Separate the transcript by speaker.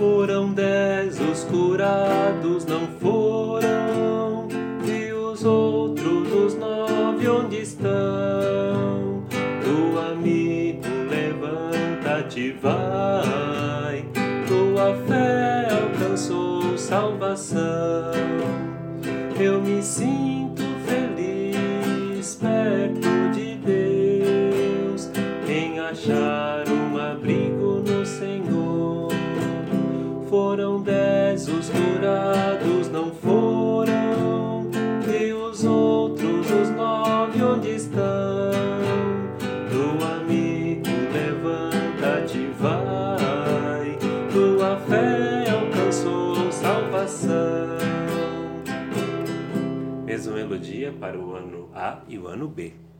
Speaker 1: Foram 10 os curados, não foram? E os outros, os 9, onde estão? Tu, amigo, levanta-te, vai. Tua fé alcançou salvação. Eu me sinto feliz perto de Deus, em achar um abrigo no Senhor. Foram 10 os curados, não foram? E os outros, os 9, onde estão? Tu, amigo, levanta-te, vai. Tua fé alcançou salvação. Mesma melodia para o ano A e o ano B.